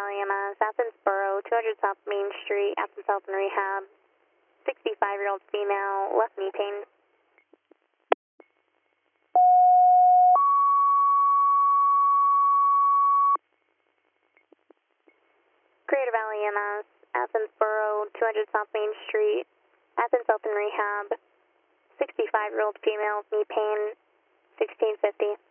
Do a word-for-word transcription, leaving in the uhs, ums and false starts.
Valley M S, Athens Borough, two hundred South Main Street, Athens Health and Rehab, sixty-five-year-old female, left knee pain. Crater Valley M S, Athens Borough, two hundred South Main Street, Athens Health and Rehab, sixty-five-year-old female, knee pain, sixteen fifty.